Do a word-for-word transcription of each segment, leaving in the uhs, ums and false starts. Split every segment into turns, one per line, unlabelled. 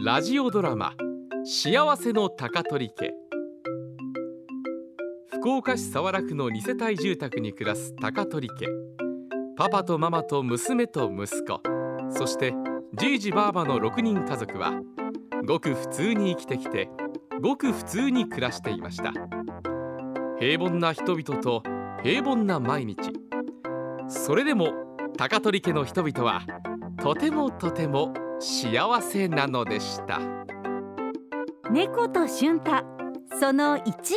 ラジオドラマ幸せの高取家。福岡市早良区のに世帯住宅に暮らす高取家。パパとママと娘と息子、そしてじいじばあばのろくにん家族はごく普通に生きてきて、ごく普通に暮らしていました。平凡な人々と平凡な毎日。それでも高取家の人々はとてもとても幸せなのでした。
猫と俊太そのいち。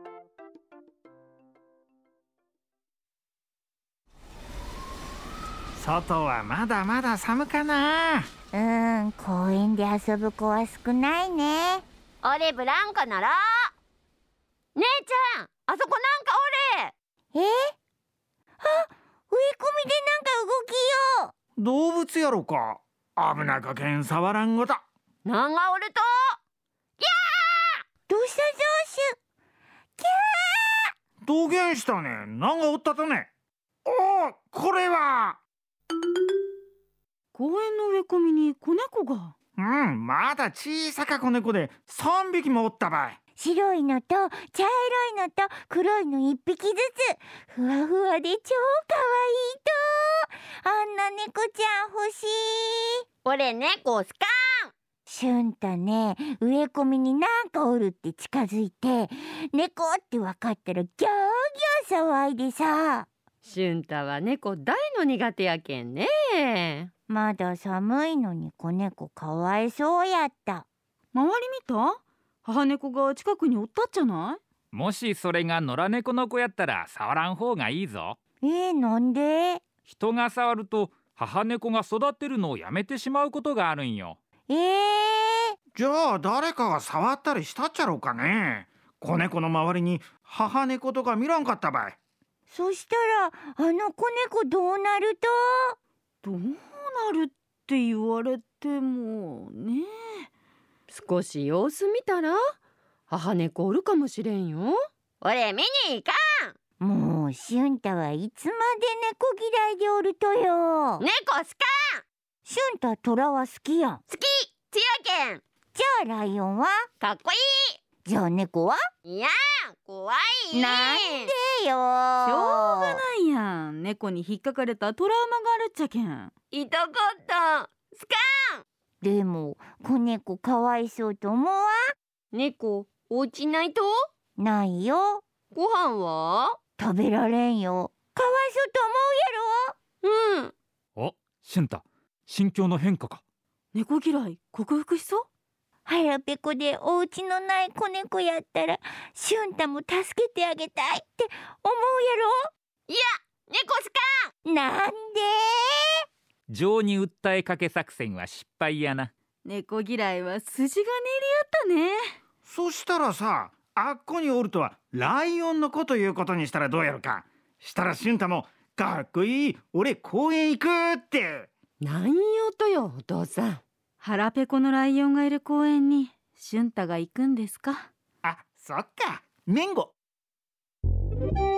外はまだまだ寒かな。
うーん、公園で遊ぶ子は少ないね。
俺ブランコ乗ろう。姉ちゃん、あそこなんかおれ。
え？あ、植え込みでなんか動きよう。
動物やろか。危なかけん触らんごと。
なんがおると。や
ー！どうした上手。キャ
ー！どげんしたね。なんがおったとね。おお、これは。
公園の植え込みに子猫が。
うん、まだ小さか子猫でさんびきもおったばい。
白いのと茶色いのと黒いのいっぴきずつ、ふわふわで超かわいいと。あんな猫ちゃん欲しい。
俺猫すかん。
俊太ね、植え込みになんかおるって近づいて、猫って分かったらギャーギャー騒いでさ。
俊太は猫大の苦手やけんね。
まだ寒いのに子猫かわいそうやった。
周り見た？母猫が近くにおったっじゃない？
もしそれが野良猫の子やったら触らん方がいいぞ。
えー、なんで？
人が触ると母猫が育ってるのをやめてしまうことがあるんよ。
えー、
じゃあ誰かが触ったりしたっちゃろうかね。子猫の周りに母猫とか見らんかったばい。
そしたらあの子猫どうなると？
どうなるって言われてもね。
少し様子見たら母猫おるかもしれんよ。俺見に行か
ん。もう俊太はいつまで猫嫌いでおるとよ。
猫すかん。
俊太虎は好きやん。
好き、強いけん。
じゃあライオンは
かっこいい。
じゃあ猫は？
いや怖い。
なんでよ。しょう
がないやん。猫に引っかかれたトラウマがあるっちゃけん。
痛かったすかん。
でも子猫かわいそうと思わん？
猫お家ないと？
ないよ。
ご飯は
食べられんよ。かわいそうと思うやろ。
うん。
お、俊太、心境の変化か。
猫嫌い克服しそう？
腹ペコでお家のない子猫やったら俊太も助けてあげたいって思う
やろ。いや、猫すか
ん。なんで？
情に訴えかけ作戦は失敗やな。
猫嫌いは筋金入りやったね。
そしたらさ、あっこにおるとはライオンの子ということにしたらどうやるか。したら俊太もかっこいい、俺公園行くって。
なんよとよお父さん。
腹ペコのライオンがいる公園に俊太が行くんですか？
あ、そっか、メンゴ。